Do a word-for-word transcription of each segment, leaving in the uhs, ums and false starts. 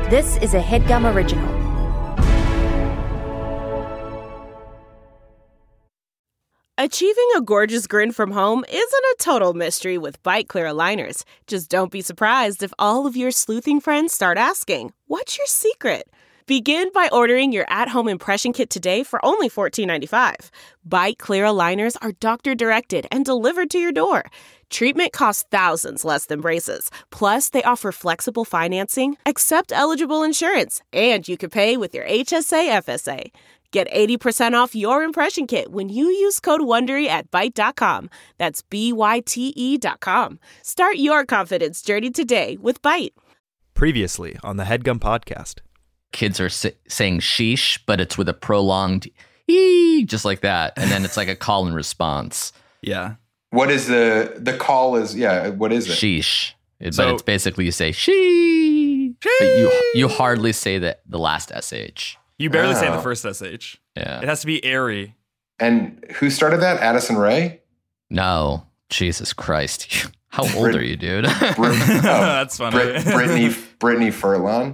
This is a HeadGum original. Achieving a gorgeous grin from home isn't a total mystery with Byte Clear aligners. Just don't be surprised if all of your sleuthing friends start asking, "What's your secret?" Begin by ordering your at-home impression kit today for only fourteen ninety-five. Byte Clear aligners are doctor-directed and delivered to your door. Treatment costs thousands less than braces. Plus, they offer flexible financing, accept eligible insurance, and you can pay with your H S A F S A. Get eighty percent off your impression kit when you use code WONDERY at byte dot com. That's B Y T E dot com. Start your confidence journey today with Byte. Previously on the HeadGum podcast. Kids are si- saying sheesh, but it's with a prolonged ee, just like that. And then it's like a call and response. Yeah. What is the, the call is, yeah, what is it? Sheesh. It, So- but it's basically you say sheesh. But you, you hardly say the, the last S H. You barely say Oh. the first S H. Yeah. It has to be airy. And who started that? Addison Rae? No. Jesus Christ. How old Brit- are you, dude? Brit- oh, That's funny. Brit- Brittany, Brittany Furlan?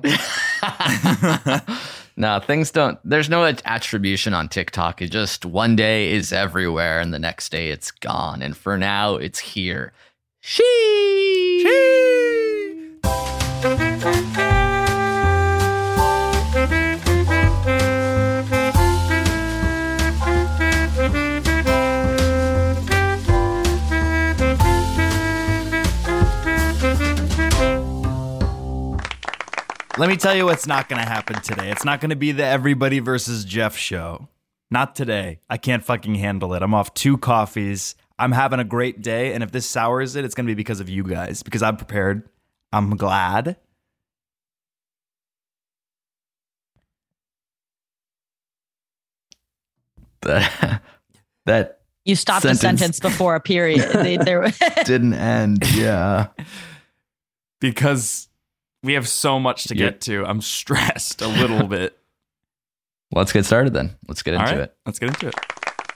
No, things don't. There's no attribution on TikTok. It just one day is everywhere and the next day it's gone. And for now, it's here. Sheesh. Let me tell you what's not going to happen today. It's not going to be the Everybody versus Jeff show. Not today. I can't fucking handle it. I'm off two coffees. I'm having a great day. And if this sours it, it's going to be because of you guys. Because I'm prepared. I'm glad. That, that You stopped Sentence. a sentence before a period. They, there, didn't end. Yeah. Because we have so much to Yeah. get to. I'm stressed a little bit. Let's get started then. Let's get All into right, it. let's get into it.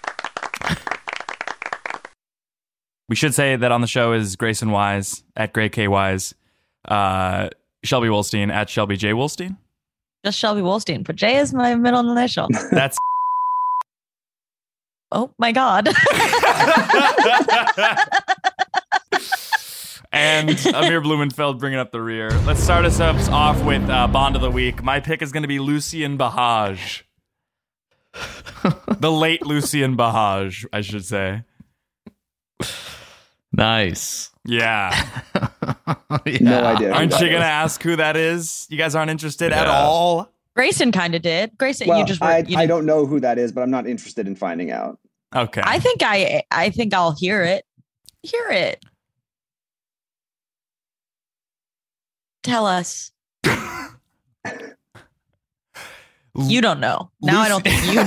We should say that on the show is Grayson Wise at Gray K Wise, uh, Shelby Wolstein at Shelby J Wolstein. just Shelby Wolstein, but J is my middle initial. That's Oh my God. and Amir Blumenfeld bringing up the rear. Let's start us up off with uh, Bond of the Week. My pick is going to be Lucien Bahaj. The late Lucien Bahaj, I should say. Nice. Yeah. Yeah. No idea. who Aren't that you going to is. ask who that is? You guys aren't interested at Yeah. all? Grayson kind of did. Grayson, Well, you just were, I, you I didn't- don't know who that is, but I'm not interested in finding out. Okay. I think I I think I'll hear it. Hear it. Tell us. You don't know. Now I don't think you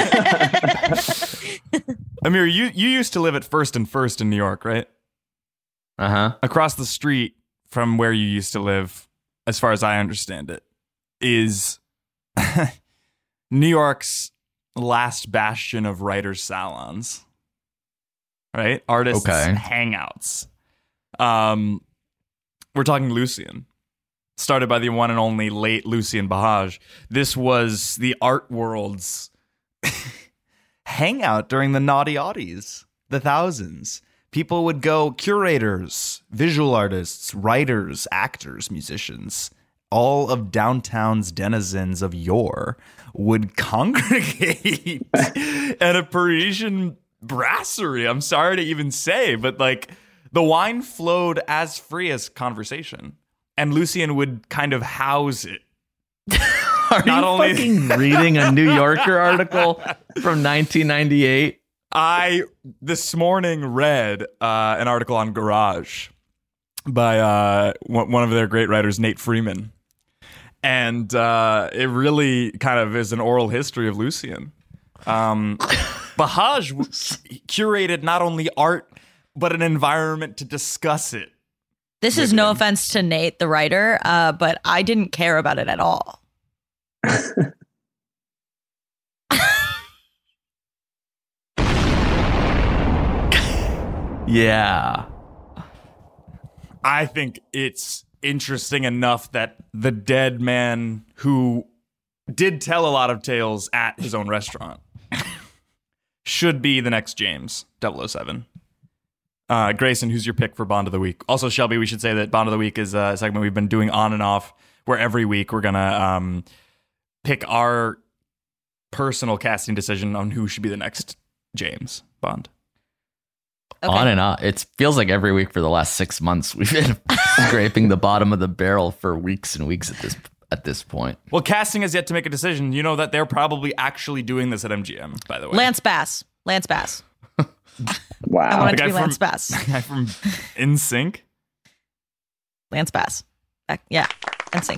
know. Amir, you, you used to live at First and First in New York, right? Uh-huh. Across the street from where you used to live, as far as I understand it, is New York's last bastion of writers' salons. Right? Artists' Okay. hangouts. Um, we're talking Lucien. Started by the one and only late Lucien Bahaj. This was the art world's hangout during the naughty oddies, the thousands. People would go, curators, visual artists, writers, actors, musicians, all of downtown's denizens of yore would congregate at a Parisian brasserie. I'm sorry to even say, but like the wine flowed as free as conversation. And Lucien would kind of house it. Are Not you only- fucking reading a New Yorker article from nineteen ninety-eight? I this morning read uh, an article on Garage by uh, one one of their great writers, Nate Freeman. And uh, it really kind of is an oral history of Lucien. Um, Bahaj w- curated not only art, but an environment to discuss it. This is no offense to Nate, the writer, uh, but I didn't care about it at all. Yeah. I think it's interesting enough that the dead man who did tell a lot of tales at his own restaurant should be the next James double oh seven. Uh, Grayson, who's your pick for Bond of the Week? Also, Shelby, we should say that Bond of the Week is a segment we've been doing on and off, where every week we're going to um, pick our personal casting decision on who should be the next James Bond. Okay. On and on. It feels like every week for the last six months we've been scraping the bottom of the barrel for weeks and weeks at this at this point. Well, casting has yet to make a decision. You know that they're probably actually doing this at M G M, by the way. Lance Bass. Lance Bass. I Wow. want it The to be guy Lance from- Bass. The guy from N Sync. Lance Bass. Back- Yeah, N Sync.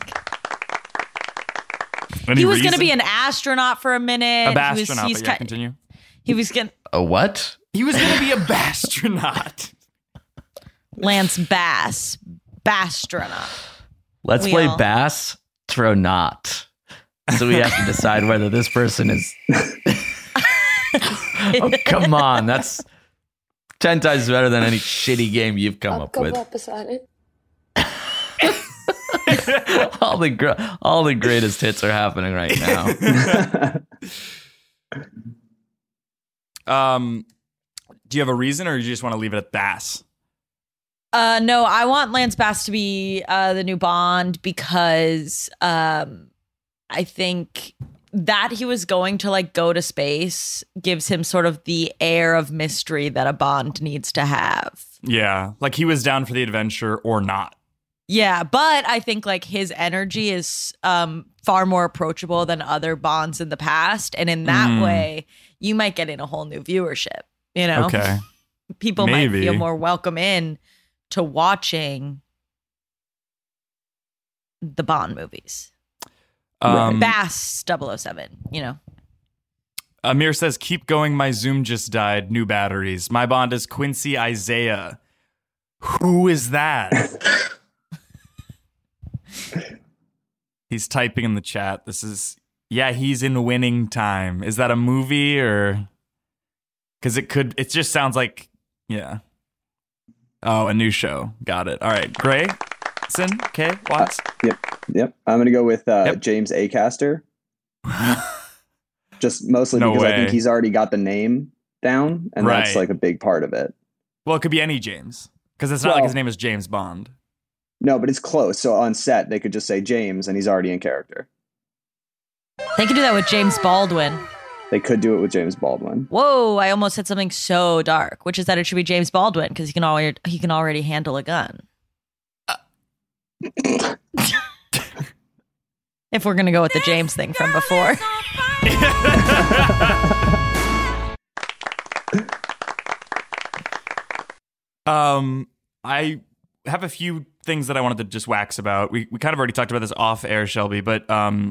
Any He was going to reason? be an astronaut for a minute. a He was, bastronaut, he's but yeah, ki- continue. He was going A what? He was going to be a bastronaut. Lance Bass. Bastronaut. Let's We play all- Bass Tronot. So we have to decide whether this person is. Oh, come on, that's ten times better than any shitty game you've come up with. all the gr- all the greatest hits are happening right now. Um, do you have a reason, or you just want to leave it at Bass? Uh, no, I want Lance Bass to be uh, the new Bond because um, I think that he was going to like go to space gives him sort of the air of mystery that a Bond needs to have. Yeah, like he was down for the adventure or not. Yeah, but I think like his energy is um, far more approachable than other Bonds in the past, and in that Mm. way, you might get in a whole new viewership. You know, Okay. people Maybe. might feel more welcome in to watching the Bond movies. Um, Bass double oh seven, you know. Amir says, "Keep going. My Zoom just died. New batteries. My Bond is Quincy Isaiah. Who is that?" He's typing in the chat. This is yeah. He's in Winning Time. Is that a movie or? Because it could. It just sounds like yeah. Oh, a new show. Got it. All right. Grayson. Okay. Watts. Yep. Yep. I'm gonna go with uh, Yep. James Acaster. Just mostly No because I think way. he's already got the name down, and that's Right. like a big part of it. Well, it could be any James because it's not like Well- his name is James Bond. No, but it's close. So on set, they could just say James, and he's already in character. They could do that with James Baldwin. They could do it with James Baldwin. Whoa, I almost said something so dark, which is that it should be James Baldwin because he can already he can already handle a gun. If we're gonna go with the James thing from before. Um, I have a few things that I wanted to just wax about. We we kind of already talked about this off air, Shelby, but um,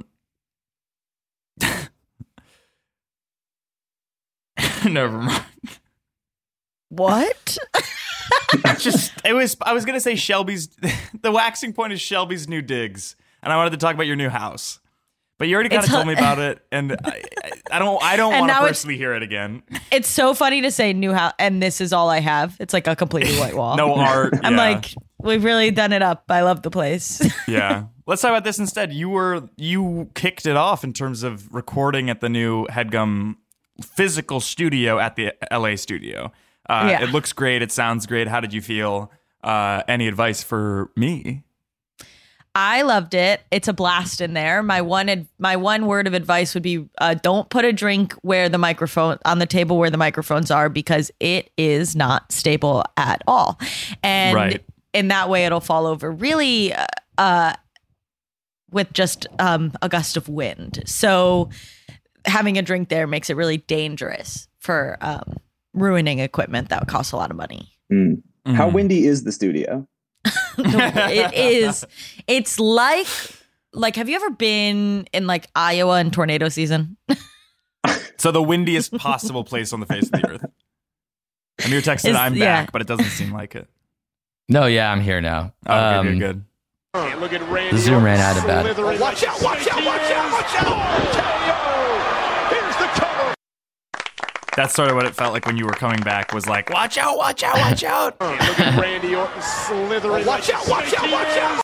never mind. What? Just it was. I was gonna say Shelby's. The waxing point is Shelby's new digs, and I wanted to talk about your new house. But you already kind of It's told a- me about it, and I, I, I don't. I don't And want to now it's- personally hear it again. It's so funny to say new house and this is all I have. It's like a completely white wall. No art. I'm yeah. like, we've really done it up. I love the place. Yeah. Let's talk about this instead. You were you kicked it off in terms of recording at the new HeadGum physical studio at the L A studio. Uh, Yeah. It looks great. It sounds great. How did you feel? Uh, any advice for me? I loved it. It's a blast in there. My one ad- my one word of advice would be uh, don't put a drink where the microphone on the table where the microphones are because it is not stable at all. And Right. in that way it'll fall over really uh, uh with just um a gust of wind. So having a drink there makes it really dangerous for um ruining equipment that costs a lot of money. Mm. How Mm. windy is the studio? It is. It's like like have you ever been in like Iowa in tornado season? So the windiest possible place on the face of the earth. Amir texted, Is- "I'm yeah. back," but it doesn't seem like it. No, yeah, I'm here now. Oh, Um, good, good, good. Look at Randy The Zoom ran out of Orton battery. slithering Watch out, watch out, watch out, watch out. K O. Here's the cover. That's sort of what it felt like when you were coming back. Was like, watch out, watch out, watch out. Look at Randy Orton slithering. Oh, watch out, watch out, watch out.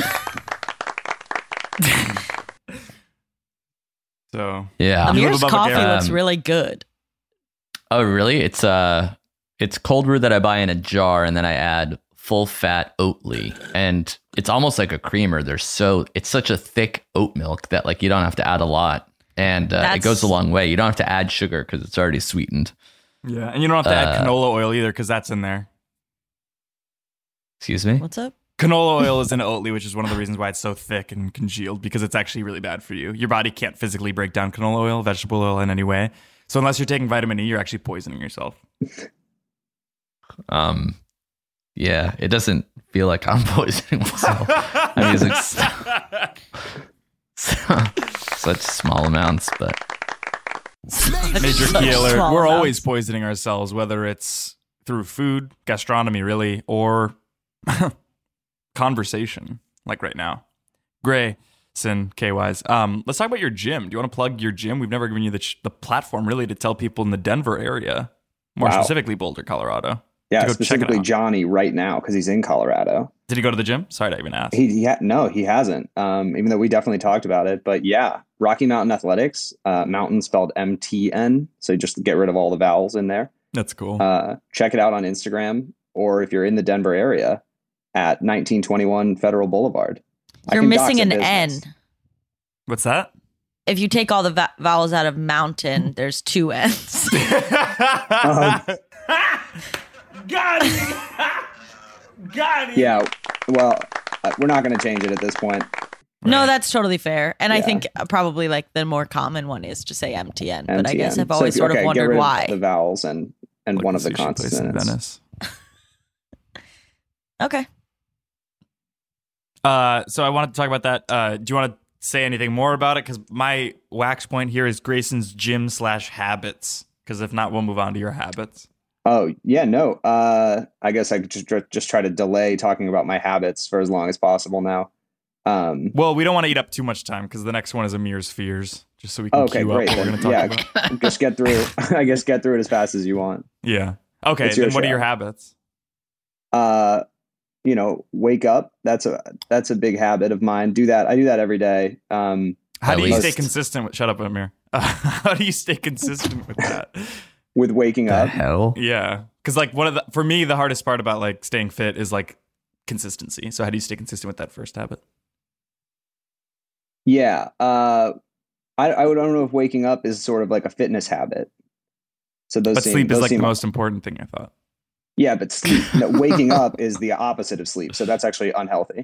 So Yeah. Amir's Bubba coffee Garrett. looks really good. Oh, really? It's uh, it's cold brew that I buy in a jar, and then I add full fat Oatly, and it's almost like a creamer. There's so it's such a thick oat milk that like you don't have to add a lot, and uh, it That's- goes a long way. You don't have to add sugar because it's already sweetened. yeah, and you don't have to add Uh, canola oil either because that's in there. Excuse me. What's up? Canola oil is in Oatly, which is one of the reasons why it's so thick and congealed, because it's actually really bad for you. Your body can't physically break down canola oil, vegetable oil in any way. So unless you're taking vitamin E, you're actually poisoning yourself. Um, yeah, it doesn't feel like I'm poisoning myself. I mean, it's like such small amounts, but Major Such Keeler, small we're amounts. always poisoning ourselves, whether it's through food, gastronomy, really, or conversation, like right now. Grayson, K-Wise. Um, let's talk about your gym. Do you want to plug your gym? We've never given you the, ch- the platform, really, to tell people in the Denver area, more Wow. specifically Boulder, Colorado. Yeah, to go check it specifically out. Johnny right now because he's in Colorado. Did he go to the gym? Sorry to even ask. He, he ha- no, he hasn't. Um, even though we definitely talked about it, but yeah, Rocky Mountain Athletics, uh, mountain spelled M T N. So just get rid of all the vowels in there. That's cool. Uh, check it out on Instagram, or if you're in the Denver area, at nineteen twenty-one Federal Boulevard. I You're can missing dox an a N. business. What's that? If you take all the va- vowels out of mountain, there's two N's. Um, Got it! Got it! yeah, well, uh, we're not going to change it at this point. No, that's totally fair. And I Yeah. think uh, probably like the more common one is to say M T N. But I guess M T N. I've always So, sort okay, of get wondered rid of why. the vowels and and Like one of the sushi place in consonants. Venice. Okay. Uh, so I wanted to talk about that. Uh, do you want to say anything more about it? Because my wax point here is Grayson's gym slash habits. Because if not, we'll move on to your habits. Oh yeah, no. Uh, I guess I could just just try to delay talking about my habits for as long as possible now. Um, Well, we don't want to eat up too much time because the next one is Amir's fears, just so we can okay, queue great. up what we're Then, going to talk yeah, about. just get through. I guess get through it as fast as you want. Yeah. Okay. It's your Then what are show. your habits? Uh, you know, wake up. That's a that's a big habit of mine. Do that. I do that every day. Um, How At do you least- stay consistent with? Shut up, Amir. Uh, how do you stay consistent with that? with waking the up. hell? Yeah, because like one of the for me the hardest part about like staying fit is like consistency. So how do you stay consistent with that first habit? Yeah. Uh, I I would- I don't know if waking up is sort of like a fitness habit. So those But seem, sleep is those like seem, the most important thing. I thought. Yeah, but sleep. No, waking up is the opposite of sleep. So that's actually unhealthy.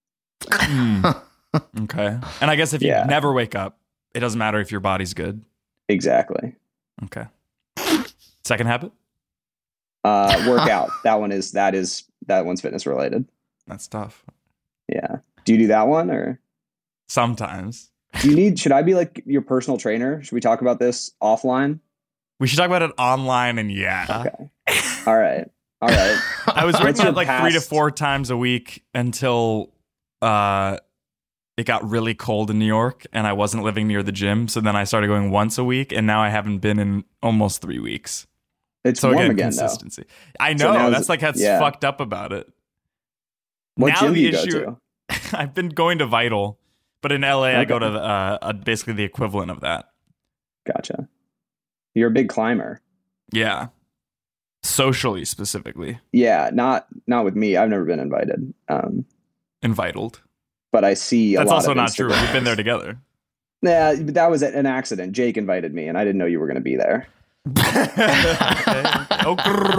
Okay, and I guess if you Yeah. never wake up, it doesn't matter if your body's good. Exactly. Okay. Second habit. Uh, workout. that one is that is that one's fitness related. That's tough. Yeah. Do you do that one or Sometimes do you need? Should I be like your personal trainer? Should we talk about this offline? we should talk about it online. And yeah, Okay. All right. All right. I was What's working your out like three to past- four times a week until uh, it got really cold in New York, and I wasn't living near the gym. So then I started going once a week, and now I haven't been in almost three weeks. It's So warm again, again, though. consistency. I So know now is that's it- like that's yeah. fucked up about it. What now gym do the you issue, go to? I've been going to Vital, but in L A I go Okay. to uh, uh, basically the equivalent of that. Gotcha. You're a big climber. Yeah, socially specifically, Yeah, not not with me. I've never been invited. Um, invited. but I see a That's lot also of not true. Instagrams. We've been there together. Yeah, but that was an accident. Jake invited me, and I didn't know you were going to be there. Okay. Oh,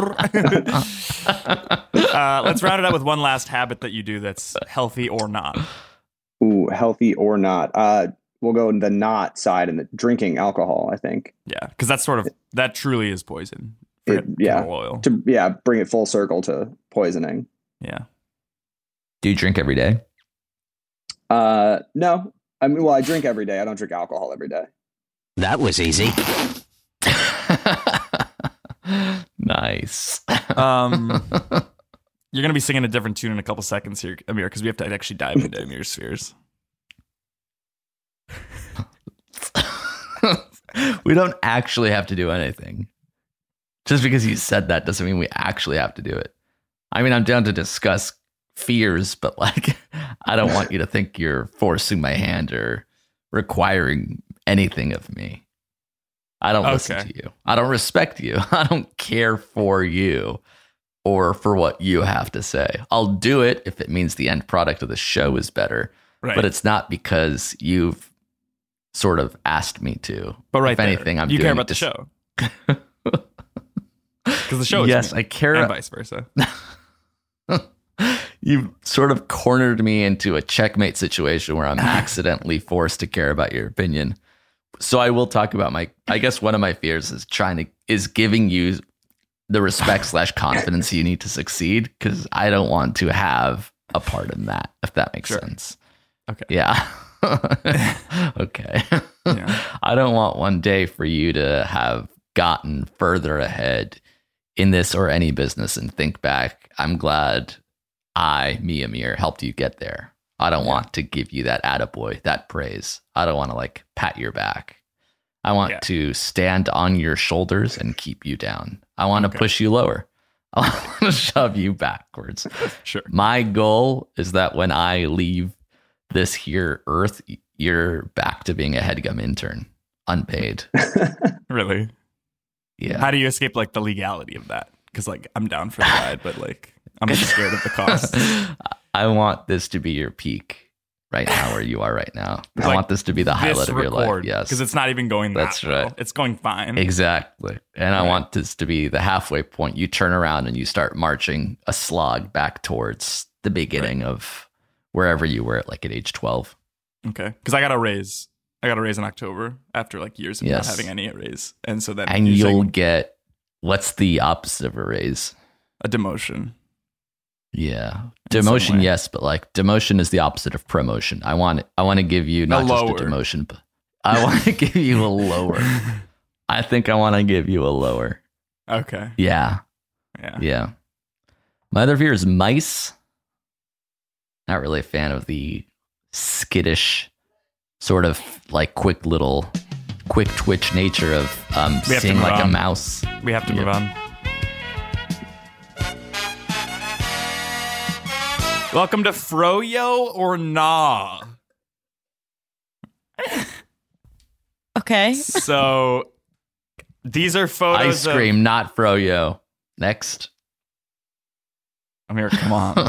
grrr. uh, let's round it out with one last habit that you do that's healthy or not. Ooh, healthy or not? Uh, we'll go in the not side and the drinking alcohol. I think Yeah, because that's sort of that truly is poison. It- Forget yeah. canola oil. to yeah bring it full circle to poisoning. Yeah. Do you drink every day? Uh, no, I mean, well, I drink every day. I don't drink alcohol every day. That was easy. Nice. Um, you're gonna be singing a different tune in a couple seconds here, Amir, because we have to actually dive into Amir's spheres. We don't actually have to do anything. Just because you said that doesn't mean we actually have to do it. I mean, I'm down to discuss fears, but like, I don't want you to think you're forcing my hand or requiring anything of me. I don't listen Okay. to you. I don't respect you. I don't care for you or for what you have to say. I'll do it if it means the end product of the show is better, Right. but it's not because you've sort of asked me to. But right if there, anything, I'm you doing care it about the just- show. Because the show is Yes, me, I care. and vice versa. You sort of cornered me into a checkmate situation where I'm accidentally forced to care about your opinion. So I will talk about my, I guess one of my fears is trying to, is giving you the respect slash confidence you need to succeed, because I don't want to have a part in that, if that makes Sure. sense. Okay. Yeah. Okay. Yeah. I don't want one day for you to have gotten further ahead in this or any business and think back, I'm glad I, me, Amir, helped you get there. I don't want to give you that attaboy, that praise. I don't want to like pat your back. I want Yeah. to stand on your shoulders and keep you down. I want to Okay. push you lower. I want to shove you backwards. Sure. My goal is that when I leave this here earth, you're back to being a HeadGum intern, unpaid. Really? Yeah. How do you escape like the legality of that? Because like I'm down for the ride, but like I'm just scared of the cost. I want this to be your peak right now, where you are right now. I Like, want this to be the highlight This of your life. record, Yes, because it's not even going that That's well. right. It's going fine. exactly. And I Right. want this to be the halfway point. You turn around and you start marching a slog back towards the beginning of wherever you were at, like at age twelve. Okay, because I got a raise. I got a raise in October after like years of Yes. not having any raise, and so then And you're you'll saying get, what's the opposite of a raise? a demotion. Yeah. In some Demotion, way. yes, but like demotion is the opposite of promotion. I want I want to give you not just lower. a demotion, but I want to give you a lower. I think I want to give you a lower. Okay. Yeah. Yeah. Yeah. My other fear is mice. Not really a fan of the skittish, sort of like quick little, quick twitch nature of um, We have to seeing move like a on. mouse. We have to Yeah. move on. Welcome to Froyo or Nah. Okay. So these are photos Ice cream, not froyo. Next. of Amir, come on.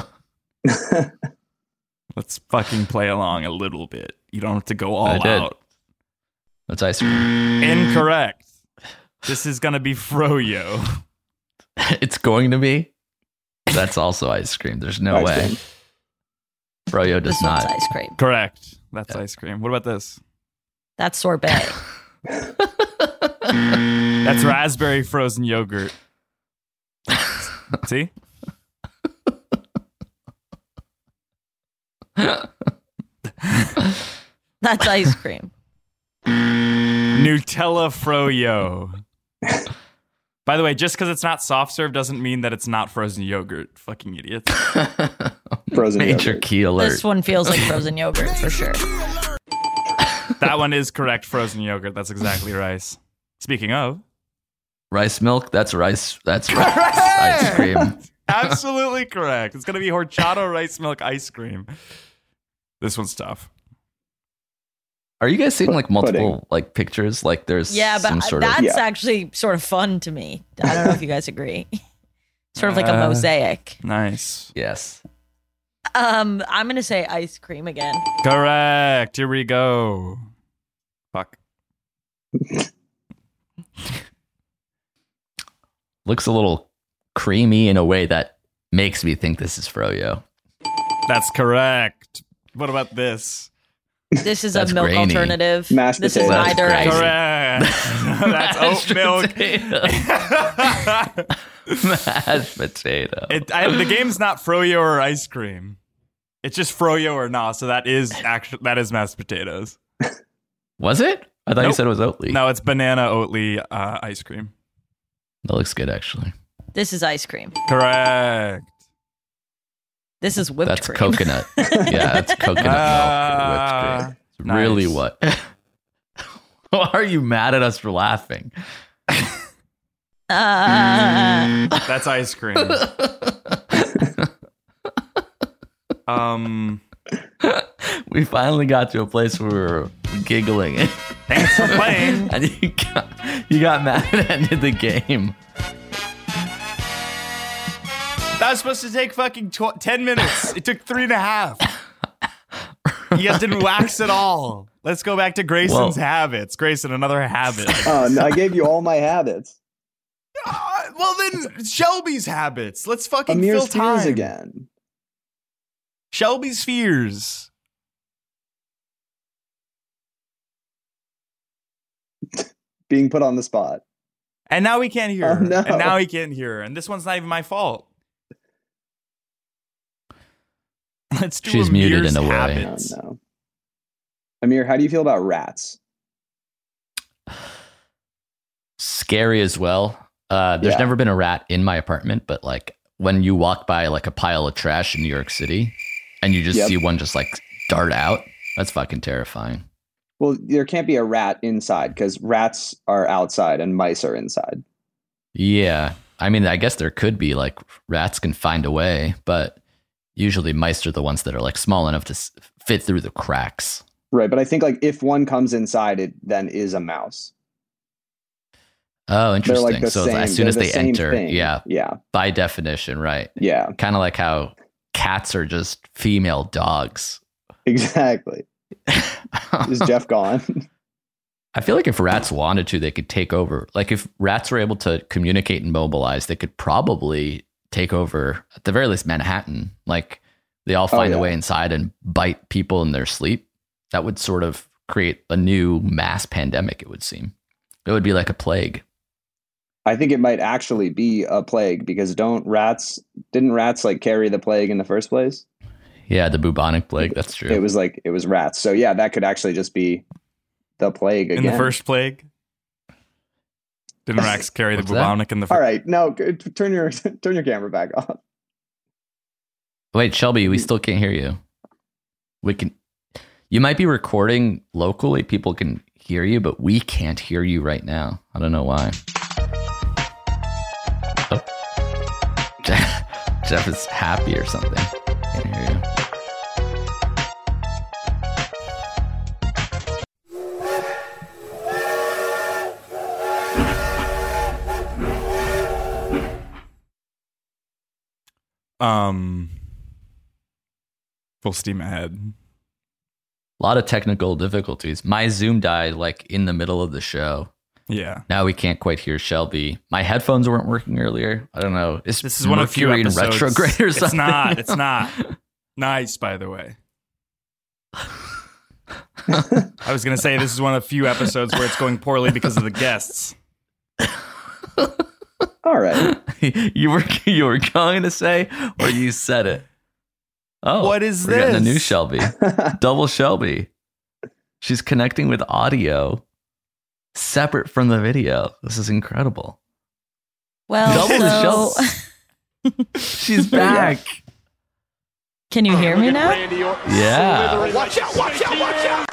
Let's fucking play along a little bit. You don't have to go all I did. out. That's ice cream. Incorrect. This is gonna be Froyo. It's going to be. That's also ice cream. There's no Ice way. cream. Froyo does This one's not. ice cream. Correct. That's ice cream. What about this? That's sorbet. That's raspberry frozen yogurt. See? That's ice cream. Nutella Froyo. By the way, just because it's not soft serve doesn't mean that it's not frozen yogurt. Fucking idiots. Frozen Major yogurt. key alert. This one feels like frozen yogurt for sure. That one is correct. Frozen yogurt. That's exactly rice. Speaking of, Rice milk. That's rice. That's rice ice cream. absolutely correct. It's gonna be horchata rice milk ice cream. This one's tough. Are you guys seeing like multiple Pudding. like pictures? Like there's Yeah, some but sort that's of Yeah. actually sort of fun to me. I don't know if you guys agree. Sort of like a Uh, mosaic. Nice. yes. Um, I'm gonna say ice cream again. Correct. Here we go. Fuck. Looks a little creamy in a way that makes me think this is froyo. That's correct. What about this? This is a That's milk grainy. alternative. Mashed this is potatoes. either That's ice. Correct. That's oat Mashed milk. potato. Mashed potato. It, I, the game's not Froyo or ice cream. It's just Froyo or nah. So that is actually that is mashed potatoes. Was it? I thought you Nope. said it was Oatly. No, it's banana Oatly uh, ice cream. That looks good actually. This is ice cream. Correct. This is whipped That's cream. coconut. Yeah, that's coconut milk or whipped cream. It's nice. really what? Why are you mad at us for laughing? Uh, That's ice cream. um, We finally got to a place where we were giggling. Thanks for playing. And you got, you got mad and ended the game. That was supposed to take fucking tw- ten minutes. It took three and a half. You guys didn't wax at all. Let's go back to Grayson's Well- habits. Grayson, another habit. Oh, no, I gave you all my habits. Uh, well, then Shelby's habits. Let's fucking Amir's fill time fears again. Shelby's fears. Being put on the spot. And now we can't hear Oh, her. no. And now he can't hear her. And this one's not even my fault. Let's do She's muted Amir's in a way. Oh, habits. no. Amir, how do you feel about rats? Scary as well. Uh, there's Yeah. never been a rat in my apartment, but like when you walk by like a pile of trash in New York City and you just Yep. see one just like dart out, that's fucking terrifying. Well, there can't be a rat inside because rats are outside and mice are inside. Yeah. I mean, I guess there could be like rats can find a way, but usually mice are the ones that are like small enough to s- fit through the cracks. Right. But I think like if one comes inside, it then is a mouse. Oh, They're interesting. like the So same, as soon they're as the they same enter, thing. yeah, Yeah. by definition, right. Yeah. Kind of like how cats are just female dogs. Exactly. Is Jeff gone? I feel like if rats wanted to, they could take over. Like if rats were able to communicate and mobilize, they could probably take over, at the very least, Manhattan. Like they all find Oh, a yeah. way inside and bite people in their sleep. That would sort of create a new mass pandemic, it would seem. It would be like a plague. I think it might actually be a plague because don't rats, didn't rats like carry the plague in the first place? Yeah, the bubonic plague. That's true. It was like, it was rats. So yeah, that could actually just be the plague again. In the first plague? Didn't Rax carry the What's that? bubonic in the first? All right. No, g- turn your, turn your camera back off. Wait, Shelby, we still can't hear you. We can. You might be recording locally. People can hear you, but we can't hear you right now. I don't know why. Oh. Jeff, Jeff is happy or something. Can't hear you. Um, full steam ahead. A lot of technical difficulties. My Zoom died like in the middle of the show. Yeah. Now we can't quite hear Shelby. My headphones weren't working earlier. I don't know. Is This is one of the few Mercury in episodes. retrograde or something? It's not. It's not. Nice, by the way. I was going to say this is one of the few episodes where it's going poorly because of the guests. All right. you were you were going to say, or you said it. Oh, What is we're getting a new this? Shelby, double Shelby. She's connecting with audio separate from the video. This is incredible. Well, Double so She's back. can you hear me now? Randy Orton Yeah. slithering Watch out, watch out, watch out.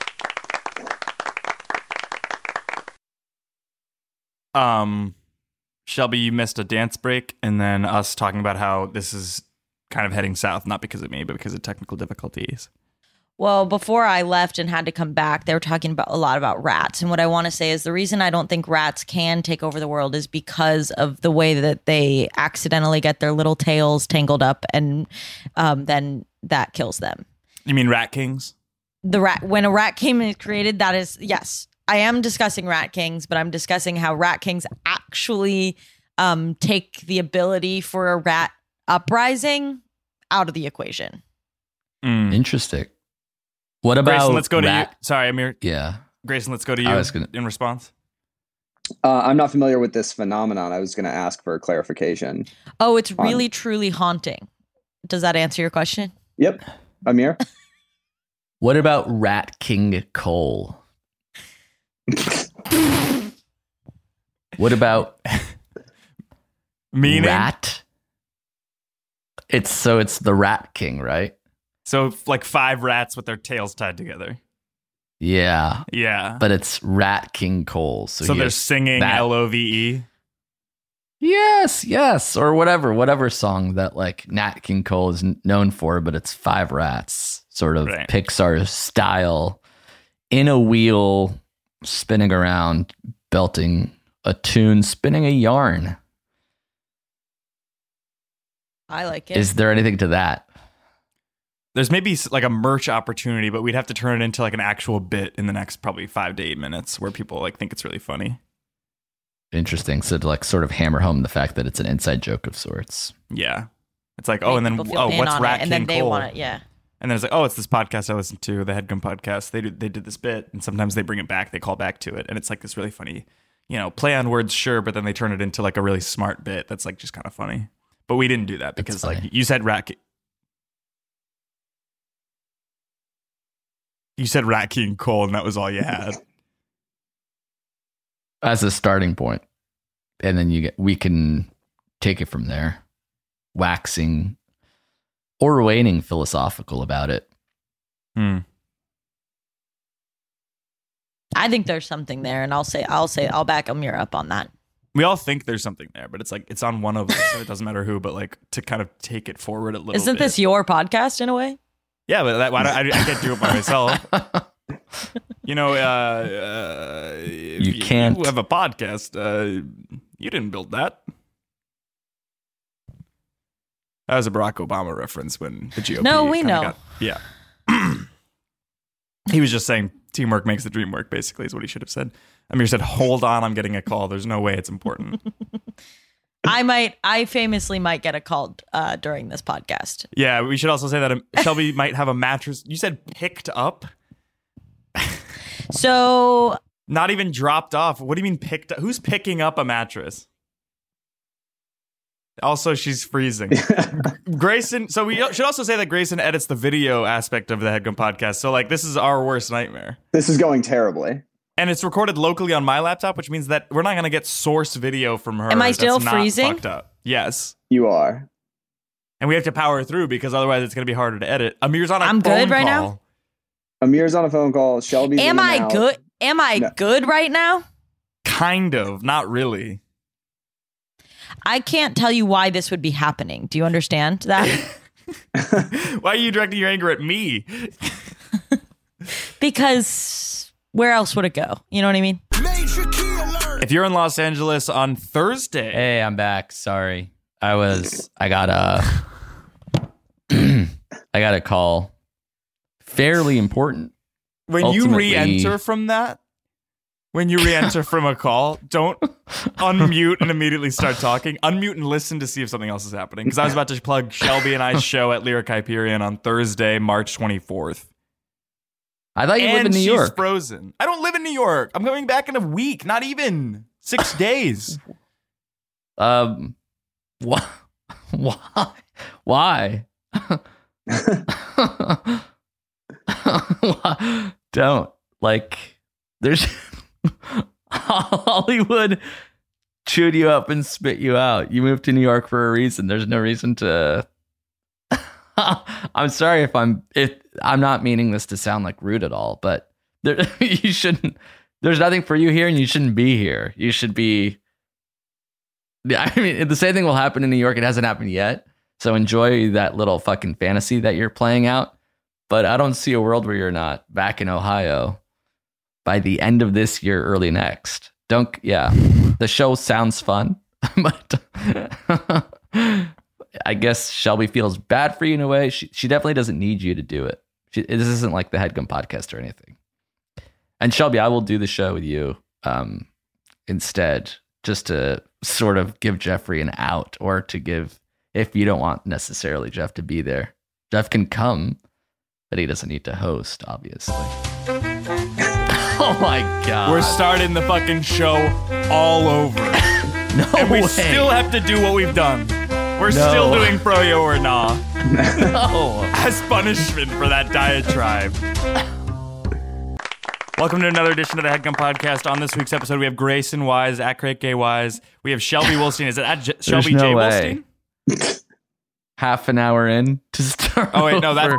Um, Shelby, you missed a dance break, and then us talking about how this is kind of heading south, not because of me, but because of technical difficulties. Well, before I left and had to come back, they were talking about a lot about rats. And what I want to say is the reason I don't think rats can take over the world is because of the way that they accidentally get their little tails tangled up, and um, then that kills them. You mean Rat Kings? The rat, when a rat king is created, that is, yes, I am discussing rat kings, but I'm discussing how rat kings actually um, take the ability for a rat uprising out of the equation. Mm. Interesting. What about Grayson, let's go to rat- you. Sorry, Amir. Yeah. Grayson, let's go to you I was gonna- in response. Uh, I'm not familiar with this phenomenon. I was going to ask for clarification. Oh, it's Fun. really, truly haunting. Does that answer your question? Yep. Amir? What about Rat King Cole? What about Meaning? Rat? It's so it's the Rat King, right? So like five rats with their tails tied together. Yeah, Yeah. but it's Rat King Cole. So, so he they're has singing that- L O V E. Yes, yes, or whatever, whatever song that like Nat King Cole is n- known for, but it's Five Rats, sort of Right. Pixar style, in a wheel, spinning around, belting a tune, spinning a yarn. I like it. Is there anything to that? There's maybe s- like a merch opportunity, but we'd have to turn it into like an actual bit in the next probably five to eight minutes where people like think it's really funny. Interesting. So to like sort of hammer home the fact that it's an inside joke of sorts. Yeah. It's like, oh, and then, People feel oh, in what's on Rat it, and King then they Cole? want it. Yeah. And then it's like, oh, it's this podcast I listen to, the Headgum Podcast. They do, they did this bit, and sometimes they bring it back. They call back to it, and it's like this really funny, you know, play on words, sure, but then they turn it into like a really smart bit that's like just kind of funny. But we didn't do that because That's like funny. you said, Rat. Ki- You said Rat King Cole, and that was all you had. As a starting point. And then you get, we can take it from there, waxing or waning philosophical about it. Hmm. I think there's something there, and I'll say, I'll say, I'll back Amir up on that. We all think there's something there, but it's like it's on one of us, so it doesn't matter who. But like to kind of take it forward a little. Isn't bit. this your podcast in a way? Yeah, but that, why don't, I, I can't do it by myself. You know, uh, uh, if You can't. You have a podcast. Uh, you didn't build that. That was a Barack Obama reference when the G O P. No, we kinda know. got- yeah. He was just saying teamwork makes the dream work, basically, is what he should have said. Amir said, hold on, I'm getting a call. There's no way it's important. I might, I famously might get a call uh, during this podcast. Yeah, we should also say that um, Shelby might have a mattress. You said picked up? So Not even dropped off. What do you mean picked up? Who's picking up a mattress? Also, she's freezing. Grayson, so we should also say that Grayson edits the video aspect of the Headgum Podcast. So, like, this is our worst nightmare. This is going terribly. And it's recorded locally on my laptop, which means that we're not going to get source video from her. Am I that's still not freezing? fucked up. Yes. You are. And we have to power through because otherwise it's going to be harder to edit. Amir's on a I'm phone good right call. now? Amir's on a phone call. Shelby's am in and I out. good? Am I No. good right now? Kind of. Not really. I can't tell you why this would be happening. Do you understand that? Why are you directing your anger at me? Because where else would it go? You know what I mean? If you're in Los Angeles on Thursday, Hey, I'm back. Sorry. I was, I got a, I got a call. Fairly important. when you ultimately- re-enter from that, when you re-enter from a call, don't unmute and immediately start talking. Unmute and listen to see if something else is happening. Because I was about to plug Shelby and I's show at Lyric Hyperion on Thursday, March twenty-fourth. I thought you and live in New she's York. frozen. I don't live in New York. I'm going back in a week. Not even six days. Um, why? Why? Why? Why? Don't like. There's Hollywood chewed you up and spit you out. You moved to New York for a reason. There's no reason to. I'm sorry if I'm if I'm not meaning this to sound like rude at all, but there, you shouldn't. There's nothing for you here, and you shouldn't be here. You should be. Yeah, I mean, the same thing will happen in New York. It hasn't happened yet, so enjoy that little fucking fantasy that you're playing out. But I don't see a world where you're not back in Ohio by the end of this year, early next. Don't. Yeah, the show sounds fun, but. I guess Shelby feels bad for you in a way. She she definitely doesn't need you to do it. She, this isn't like the Headgum Podcast or anything. And Shelby, I will do the show with you um, instead, just to sort of give Jeffrey an out, or to give, if you don't want necessarily Jeff to be there. Jeff can come, but he doesn't need to host, obviously. Oh my God. We're starting the fucking show all over. No And we way. still have to do what we've done. We're No. still doing Froyo or Nah No. as punishment for that diatribe. Welcome to another edition of the Headgum Podcast. On this week's episode, we have Grayson Wise at Craig Gay Wise. We have Shelby Wilstein. Is it at J- Shelby no J. way. Wilstein? Half an hour in to start. Oh, wait, no, that's-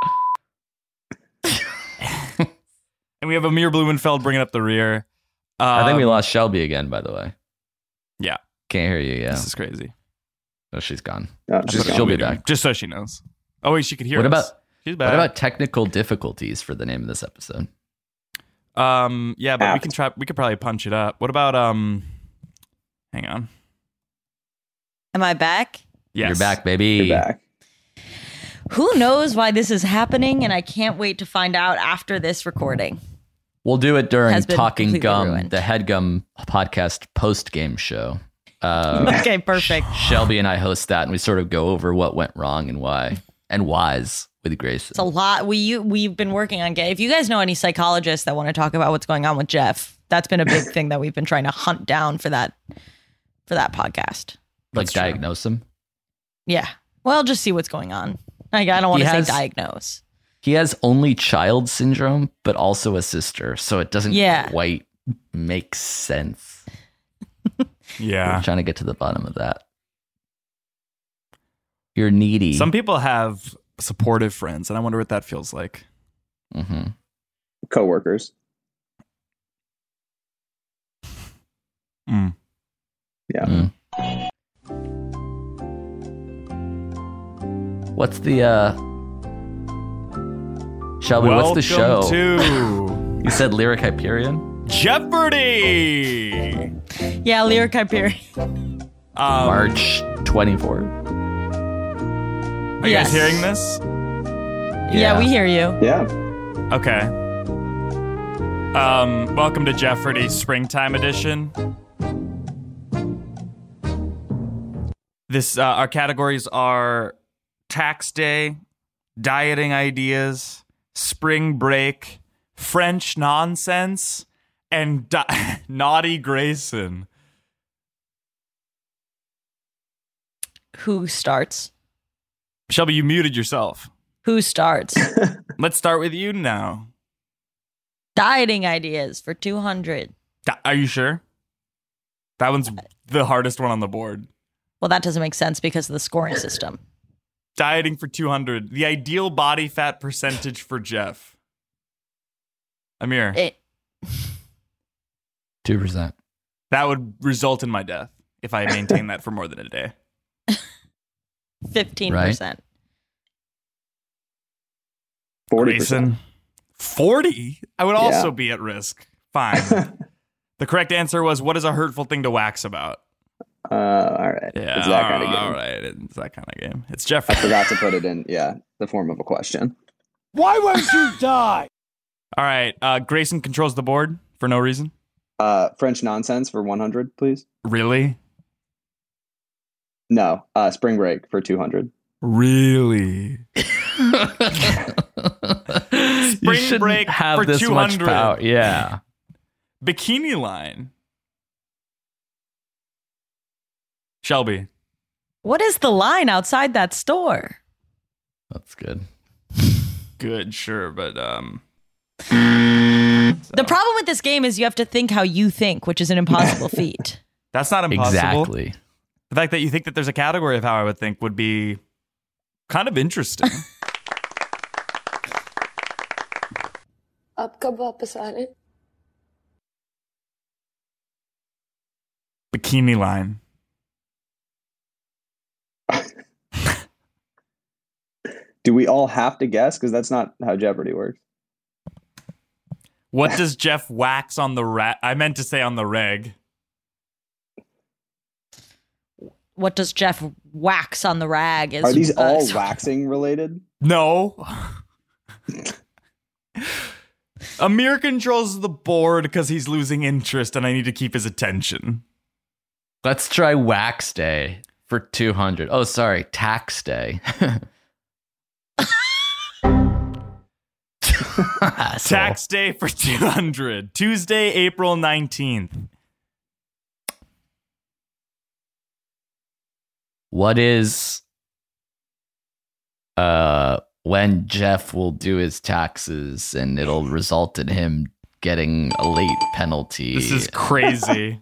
over. And we have Amir Blumenfeld bringing up the rear. Um, I think we lost Shelby again, by the way. Yeah. Can't hear you. Yeah. This is crazy. Oh, she's gone. Oh, Just she's so She'll we be know. back. Just so she knows. Oh wait, she could hear What us. about She's back. what about technical difficulties for the name of this episode? Um, yeah, but we Apt. can try. We could probably punch it up. What about um? Hang on. Am I back? Yes, You're back, baby. You're back. Who knows why this is happening? And I can't wait to find out after this recording. We'll do it during Has been Talking completely Gum, ruined. the Headgum podcast post game show. Uh, Okay, perfect. Shelby and I host that, and we sort of go over what went wrong and why, and whys with Grayson. It's a lot. We you, we've been working on gay. If you guys know any psychologists that want to talk about what's going on with Jeff, that's been a big thing that we've been trying to hunt down for that for that podcast. like That's true. diagnose him. Yeah. Well, just see what's going on. Like, I don't want He to say has- diagnose. He has only child syndrome, but also a sister, so it doesn't Yeah. quite make sense. Yeah. I'm trying to get to the bottom of that. You're needy. Some people have supportive friends, and I wonder what that feels like. hmm Coworkers. Mm. Yeah. Mm. What's the uh Shelby, what's the show? Welcome You said Lyric Hyperion? to Jeopardy! Yeah, Lyric Hyperion. Um, March twenty-fourth. Are you Yes. guys hearing this? Yeah. we hear you. Yeah. Okay. Um, welcome to Jeopardy Springtime Edition. This uh, our categories are tax day, dieting ideas, spring break, French nonsense, and di- naughty Grayson. Who starts? Shelby, you muted yourself. Who starts? Let's start with you now. Dieting ideas for two hundred. Di- Are you sure? That one's the hardest one on the board. Well, that doesn't make sense because of the scoring system. Dieting for two hundred. The ideal body fat percentage for Jeff. Amir. It two percent. That would result in my death if I maintained that for more than a day. fifteen percent. forty percent. Grayson. forty? I would also Yeah. be at risk. Fine. The correct answer was, what is a hurtful thing to wax about? Uh, all right. Yeah, It's that kind of all game. All right, it's that kind of game. It's Jeff. I forgot to put it in, yeah, the form of a question. Why won't you die? All right, uh, Grayson controls the board for no reason. Uh, French nonsense for one hundred, please. Really? No, uh, spring break for two hundred. Really? you Spring shouldn't break have for this much two hundred. power. Yeah. Bikini line. Shelby. What is the line outside that store? That's good. Good, sure, but um The problem with this game is you have to think how you think, which is an impossible feat. that's not impossible. Exactly. The fact that you think that there's a category of how I would think would be kind of interesting. आप कब वापस आ रहे? Bikini line. Do we all have to guess? Because that's not how Jeopardy works. What does Jeff wax on the ra- I meant to say on the reg. What does Jeff wax on the rag? Is, Are these uh, all so- waxing related? No. Amir controls the board because he's losing interest and I need to keep his attention. Let's try Wax Day for two hundred. Oh, sorry. Tax Day. Tax day for two hundred. Tuesday, April nineteenth. What is uh when Jeff will do his taxes and it'll result in him getting a late penalty? This is crazy.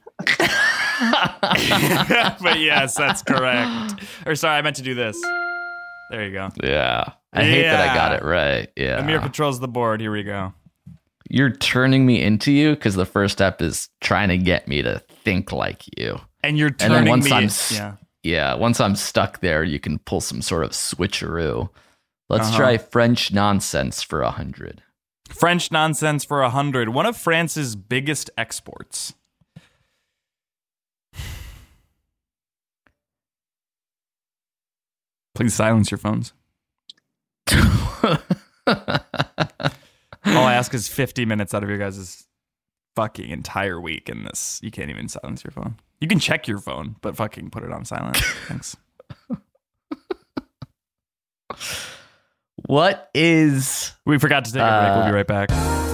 But yes, that's correct. Or sorry, I meant to do this. There you go. Yeah. I hate that I Yeah. got it right. Yeah. Amir controls the board. Here we go. You're turning me into you because the first step is trying to get me to think like you. And you're And turning then once me. I'm s- yeah. Yeah, once I'm stuck there, you can pull some sort of switcheroo. Let's Uh-huh. try French nonsense for a hundred. French nonsense for a hundred. One of France's biggest exports. Please silence your phones. All I ask is fifty minutes out of your guys' fucking entire week in this. You can't even silence your phone. You can check your phone, but fucking put it on silent. Thanks. What is We forgot to take a break. We'll be right back.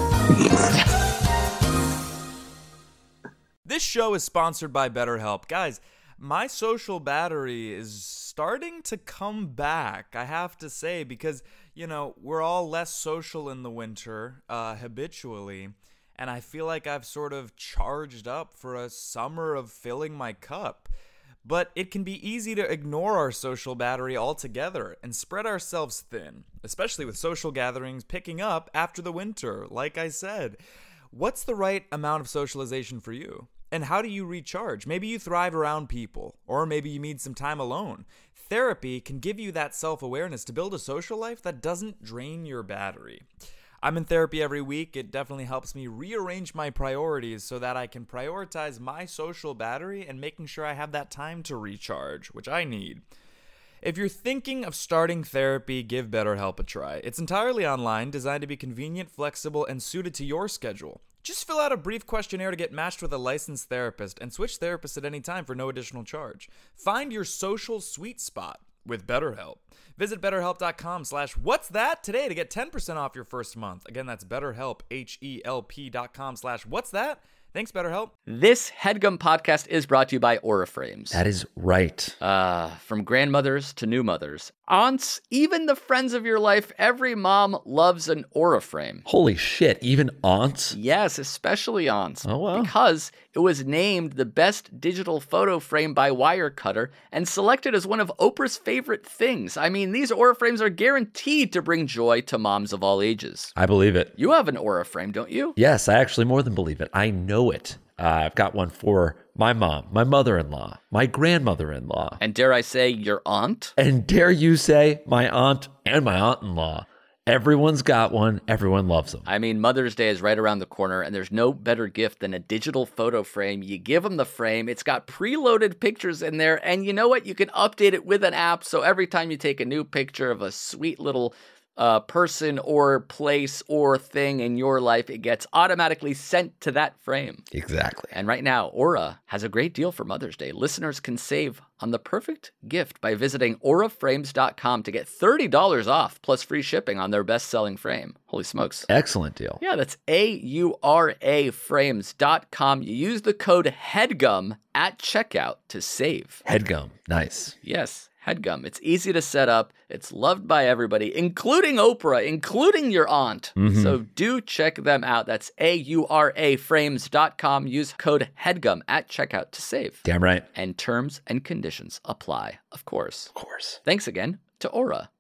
This show is sponsored by BetterHelp. Guys, my social battery is starting to come back, I have to say, because, you know, we're all less social in the winter, uh, habitually, and I feel like I've sort of charged up for a summer of filling my cup. But it can be easy to ignore our social battery altogether and spread ourselves thin, especially with social gatherings picking up after the winter, like I said. What's the right amount of socialization for you? And how do you recharge? Maybe you thrive around people, or maybe you need some time alone. Therapy can give you that self-awareness to build a social life that doesn't drain your battery. I'm in therapy every week. It definitely helps me rearrange my priorities so that I can prioritize my social battery and making sure I have that time to recharge, which I need. If you're thinking of starting therapy, give BetterHelp a try. It's entirely online, designed to be convenient, flexible, and suited to your schedule. Just fill out a brief questionnaire to get matched with a licensed therapist and switch therapists at any time for no additional charge. Find your social sweet spot with BetterHelp. Visit betterhelp.com slash what's that today to get ten percent off your first month. Again, that's betterhelp, H-E-L-P dot com slash what's that. Thanks, BetterHelp. This HeadGum podcast is brought to you by Aura Frames. That is right. Uh, from grandmothers to new mothers, aunts, even the friends of your life, every mom loves an Aura Frame. Holy shit, even aunts? Yes, especially aunts. Oh, wow. Because it was named the best digital photo frame by Wirecutter and selected as one of Oprah's favorite things. I mean, these Aura Frames are guaranteed to bring joy to moms of all ages. I believe it. You have an Aura Frame, don't you? Yes, I actually more than believe it. I know it. Uh, I've got one for my mom, my mother-in-law, my grandmother-in-law. And dare I say, your aunt? And dare you say, my aunt and my aunt-in-law. Everyone's got one. Everyone loves them. I mean, Mother's Day is right around the corner, and there's no better gift than a digital photo frame. You give them the frame. It's got preloaded pictures in there, and you know what? You can update it with an app, so every time you take a new picture of a sweet little uh, person or place or thing in your life, it gets automatically sent to that frame. Exactly. And right now, Aura has a great deal for Mother's Day. Listeners can save on the perfect gift by visiting aura frames dot com to get thirty dollars off plus free shipping on their best-selling frame. Holy smokes. Excellent deal. Yeah, that's A U R A frames dot com. You use the code HEADGUM at checkout to save. HeadGum. Nice. Yes. HeadGum. It's easy to set up. It's loved by everybody, including Oprah, including your aunt. Mm-hmm. So do check them out. That's A U R A frames dot com. Use code HEADGUM at checkout to save. Damn right. And terms and conditions apply, of course. Of course. Thanks again to Aura.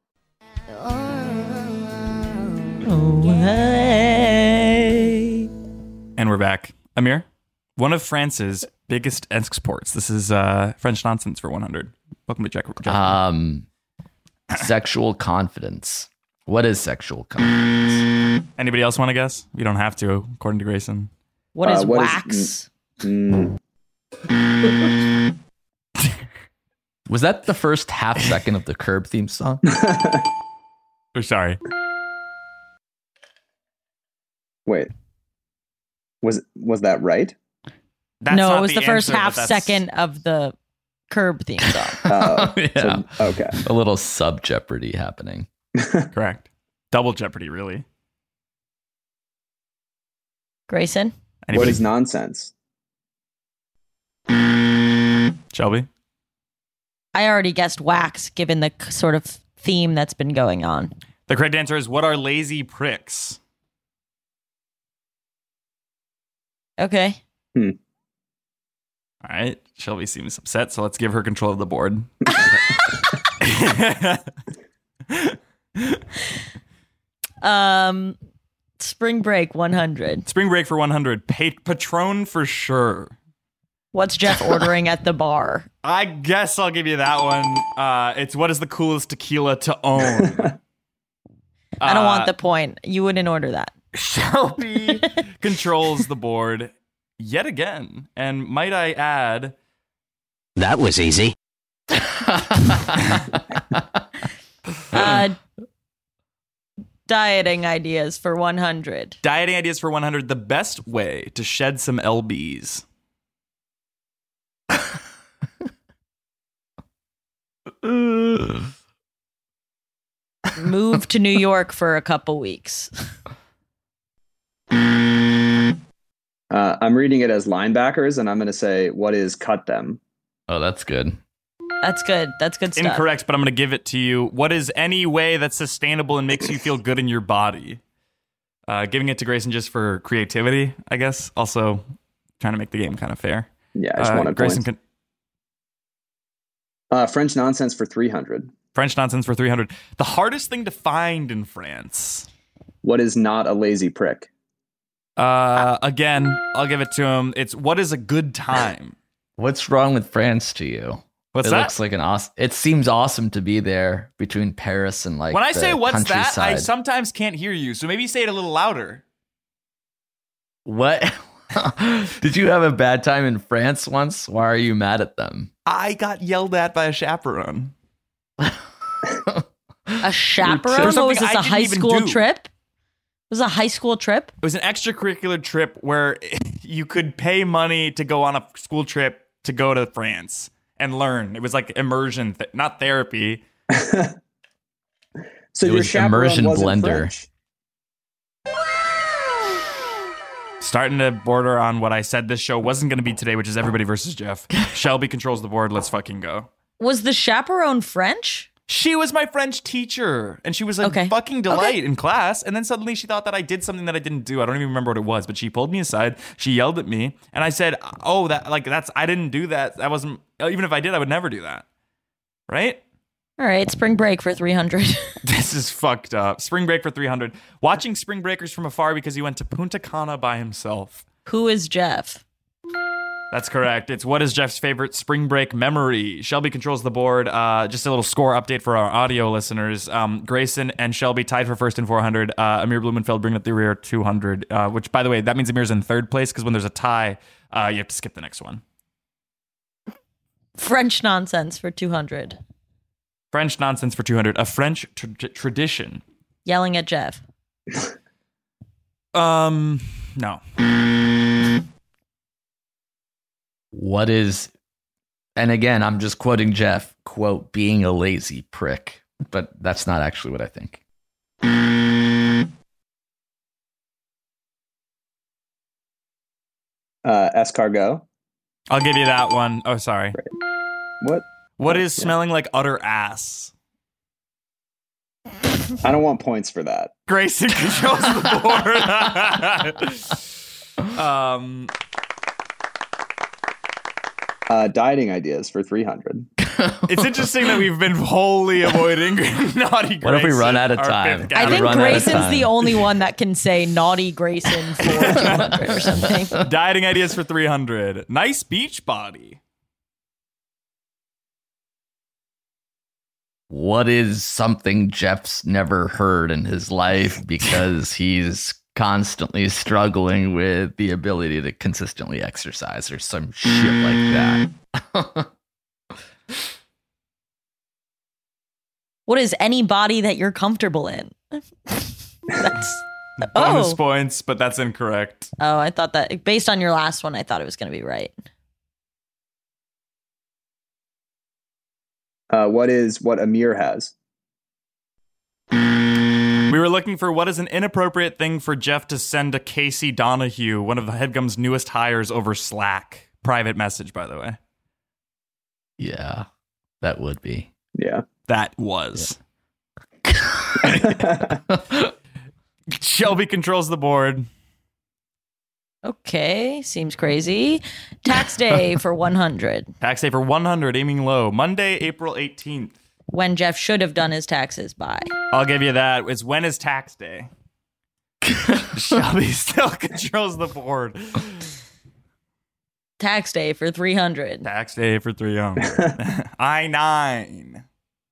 And we're back. Amir, one of France's biggest exports. This is uh, French nonsense for one hundred. Welcome to Jack. Jack. Um, sexual confidence. What is sexual confidence? Anybody else want to guess? You don't have to, according to Grayson. What is Uh, what is- wax? Mm, Was that the first half second of the Curb theme song? Oh, sorry. wait, was was that right? That's no, not it was the, first answer, but half that's- second of the Curb theme song. Uh, yeah. so- okay. A little sub Jeopardy happening. Correct. Double Jeopardy, really. Grayson? What Anybody? is nonsense? Shelby? I already guessed wax, given the c- sort of theme that's been going on. The correct answer is, what are lazy pricks? Okay. All right. Shelby seems upset, so let's give her control of the board. Um, Spring Break one hundred. Spring break for one hundred. Pa- Patron for sure. What's Jeff ordering at the bar? I guess I'll give you that one. Uh, it's what is the coolest tequila to own? I don't Uh, want the point. You wouldn't order that. Shelby controls the board yet again. And might I add, That was easy. Uh, dieting ideas for one hundred. dieting ideas for one hundred, the best way to shed some L Bs. Move to New York for a couple weeks. Uh, I'm reading it as linebackers, and I'm going to say, what is cut them? Oh, that's good. That's good. That's good stuff. Incorrect, but I'm going to give it to you. What is any way that's sustainable and makes you feel good in your body? Uh, giving it to Grayson just for creativity, I guess. Also, trying to make the game kind of fair. Yeah, I just Uh, wanted Grayson points. can, Uh, French nonsense for three hundred. French nonsense for three hundred. The hardest thing to find in France. What is not a lazy prick? Uh, again, I'll give it to him. It's what is a good time? What's wrong with France to you? What's it that? looks like an awesome. It seems awesome to be there between Paris and like. When I the say what's that, I countryside. sometimes can't hear you. So maybe say it a little louder. What? Did you have a bad time in France once? Why are you mad at them? I got yelled at by a chaperone. A chaperone? For something What was this, I a didn't high even school do. trip? It was a high school trip? It was an extracurricular trip where you could pay money to go on a school trip to go to France and learn. It was like immersion, th- not therapy. So It your was chaperone immersion wasn't blender. French. Starting to border on what I said this show wasn't going to be today, which is everybody versus Jeff. Shelby controls the board. Let's fucking go. Was the chaperone French? She was my French teacher, and she was a Okay. fucking delight Okay. in class. And then suddenly she thought that I did something that I didn't do. I don't even remember what it was, but she pulled me aside. She yelled at me, and I said, "Oh, that like that's I didn't do that. That wasn't. Even if I did, I would never do that." Right? All right, spring break for three hundred. This is fucked up. Spring break for three hundred. Watching Spring Breakers from afar because he went to Punta Cana by himself. Who is Jeff? That's correct. It's what is Jeff's favorite spring break memory? Shelby controls the board. Uh, just a little score update for our audio listeners. Um, Grayson and Shelby tied for first in four hundred. Uh, Amir Blumenfeld bringing up the rear two hundred, uh, which, by the way, that means Amir's in third place because when there's a tie, uh, you have to skip the next one. French nonsense for two hundred. French nonsense for two hundred. A French tr- tradition. Yelling at Jeff. Um, no. What is, and again, I'm just quoting Jeff, quote, being a lazy prick, but that's not actually what I think. Uh, escargot. I'll give you that one. Oh, sorry. What? What is smelling like utter ass? I don't want points for that. Grayson controls the board. um, Uh, dieting ideas for three hundred. it's interesting that we've been wholly avoiding naughty Grayson. What if we run out of our time? fifth I guy. think run out of Grayson's time. the only one that can say naughty Grayson for two hundred or something. Dieting ideas for three hundred. Nice beach body. What is something Jeff's never heard in his life because he's constantly struggling with the ability to consistently exercise or some shit like that? What is any body that you're comfortable in? That's Bonus oh. points, but that's incorrect. Oh, I thought that based on your last one, I thought it was going to be right. Uh, what is what Amir has? We were looking for what is an inappropriate thing for Jeff to send to Casey Donahue, one of the HeadGum's newest hires, over Slack. Private message, by the way. Yeah, that would be. Yeah. That was. Shelby controls the board. Okay, seems crazy. Tax day for one hundred. Tax day for one hundred, aiming low. Monday, April eighteenth. When Jeff should have done his taxes by. I'll give you that. It's when is tax day? Shelby still controls the board. Tax day for three hundred. Tax day for three hundred. I nine.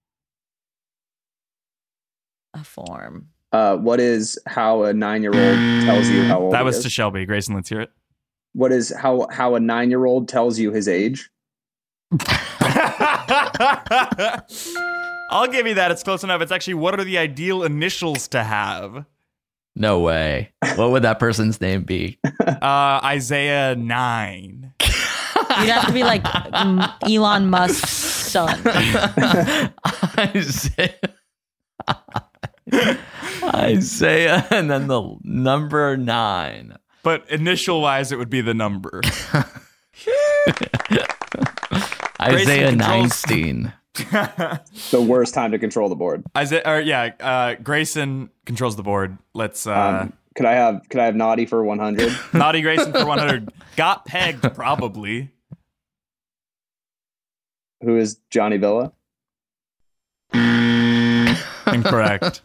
A form. Uh, what is how a nine-year-old tells you how old That he was is? to Shelby. Grayson, let's hear it. What is how how a nine-year-old tells you his age? I'll give you that. It's close enough. It's actually, what are the ideal initials to have? No way. What would that person's name be? Uh, Isaiah nine. You'd have to be like um, Elon Musk's son. Isaiah. Isaiah, and then the number nine. But initial wise, it would be the number. Isaiah controls- Neinstein. The worst time to control the board. Isaiah, or yeah, uh, Grayson controls the board. Let's uh, Um, could I have could I have Naughty for one hundred? Naughty Grayson for one hundred. Got pegged, probably. Who is Johnny Villa? Incorrect.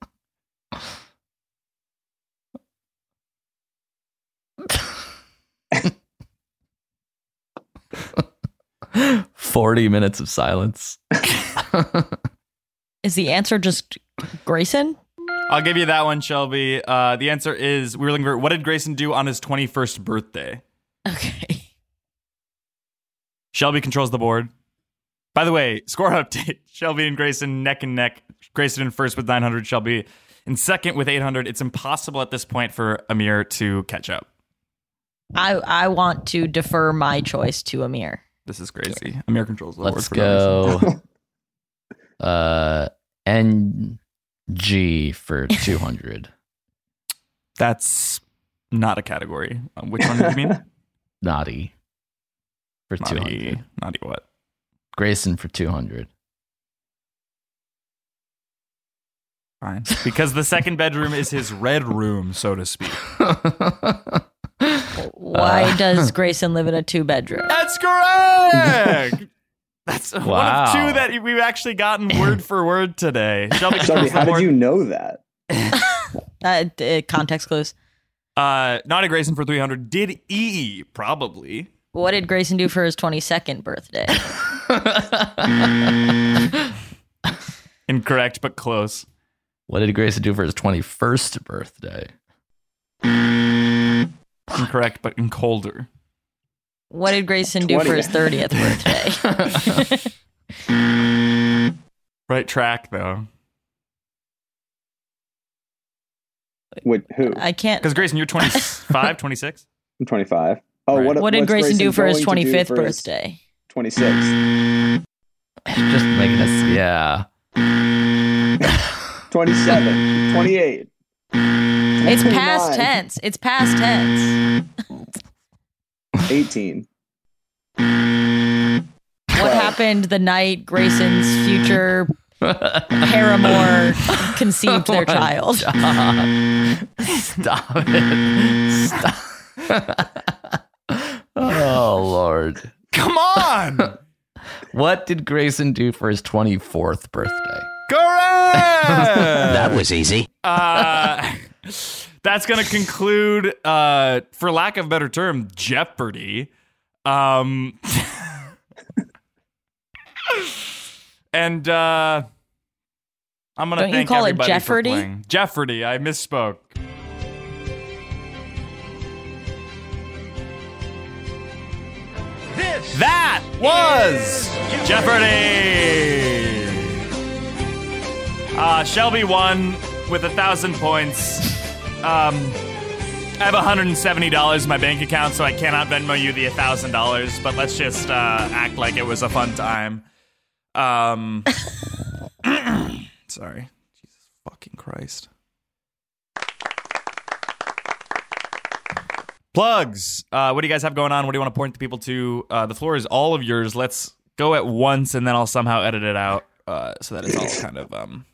Forty minutes of silence. Is the answer just Grayson? I'll give you that one, Shelby. Uh, the answer is, we were looking for, what did Grayson do on his twenty-first birthday? Okay. Shelby controls the board. By the way, score update. Shelby and Grayson neck and neck. Grayson in first with nine hundred. Shelby in second with eight hundred. It's impossible at this point for Amir to catch up. I I want to defer my choice to Amir. This is crazy. Amir controls the Let's board for no reason. go. uh, N G for two hundred. That's not a category. Um, which one do you mean? Naughty for two Naughty, hundred. naughty what? Grayson for two hundred. Fine. Because the second bedroom is his red room, so to speak. Why Uh, does Grayson live in a two bedroom? That's correct. That's one Wow. of two that we've actually gotten word for word today. Shelby, Shelby, controls the how did board. you know that? Uh, uh, context clues. Uh, Naughty Grayson for three hundred. Did E probably? What did Grayson do for his twenty-second birthday? Incorrect, but close. What did Grayson do for his twenty-first birthday? Incorrect, but in colder. What did Grayson do for his thirtieth birthday? Right track, though. With who? I can't. Because Grayson, you're twenty-five, twenty-six? I'm twenty-five. Oh, Right. what, What did what's Grayson do for his going to do twenty-fifth for his birthday? twenty-six. Just making us, yeah. twenty-seven. twenty-eight. It's past twenty-nine. tense. It's past tense. eighteen. What happened the night Grayson's future paramour conceived their Oh my child? God. Stop it. Stop. Oh, Lord. Come on! What did Grayson do for his twenty-fourth birthday? Correct! That was easy. Uh, that's going to conclude, uh, for lack of a better term, Jeopardy. Um, and uh, I'm going to Don't you thank call it everybody for Jeopardy? playing. Jeopardy, I misspoke. That was Jeopardy! Uh, Shelby won with a thousand points. Um, I have one hundred seventy dollars in my bank account, so I cannot Venmo you the one thousand dollars, but let's just uh, act like it was a fun time. Um, sorry. Jesus fucking Christ. Plugs. Uh, what do you guys have going on? What do you want to point the people to? Uh, the floor is all of yours. Let's go at once, and then I'll somehow edit it out uh, so that it's all kind of um,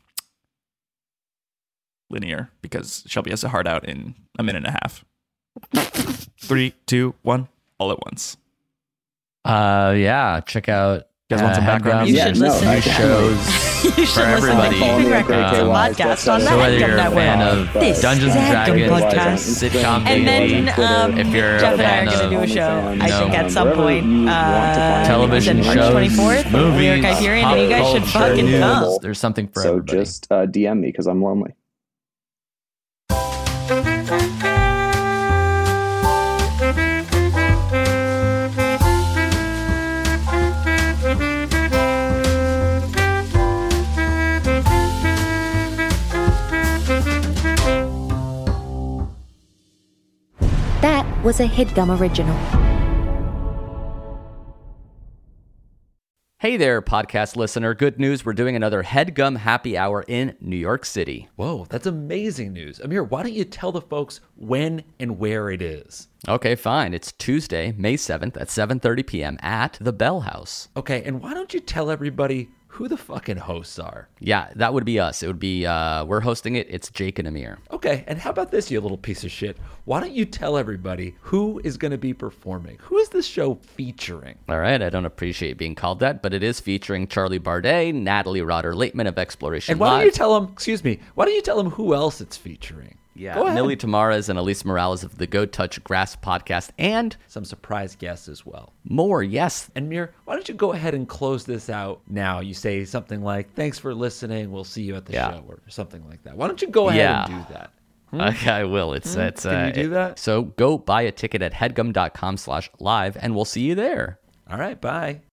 linear, because Shelby has a hard out in a minute and a half. Three, two, one, all at once. Uh, yeah, check out You guys want some uh, background Headgum music? You should Yeah, no, listen. I- shows. You should For listen everybody. to Keeping Records, a Um, podcast on the So whether Headgum you're a Network. fan of This Dungeons is and a Headgum Dragons, podcast. sitcom And baby, then um, if you're a Jeff and I fan are going to of, do a show, I you think, know, at some wherever point. you want to Uh, find television is it shows, March twenty-fourth, movies, New York Hyperion, pop and you guys should culture, fucking news. come. There's something for So everybody. just uh, D M me because I'm lonely. That was a HeadGum original. Hey there, podcast listener. Good news. We're doing another HeadGum Happy Hour in New York City. Whoa, that's amazing news. Amir, why don't you tell the folks when and where it is? Okay, fine. It's Tuesday, May seventh at seven thirty p.m. at the Bell House. Okay, and why don't you tell everybody who the fucking hosts are? Yeah, that would be us. It would be, uh, we're hosting it. It's Jake and Amir. Okay, and how about this, you little piece of shit? Why don't you tell everybody who is going to be performing? Who is this show featuring? All right, I don't appreciate being called that, but it is featuring Charlie Bardet, Natalie Rotter-Laitman of Exploration And why Live. don't you tell them, excuse me, why don't you tell them who else it's featuring? Yeah, Go ahead. Millie Tamares and Elise Morales of the Go Touch Grass podcast, and Some surprise guests as well. more, yes. And Mir, why don't you go ahead and close this out now? You say something like, thanks for listening, we'll see you at the Yeah. show, or something like that. Why don't you go ahead Yeah. and do that? Okay, I will. It's, Hmm? it's, Can uh, you do it- that? So go buy a ticket at headgum.com slash live, and we'll see you there. All right, bye.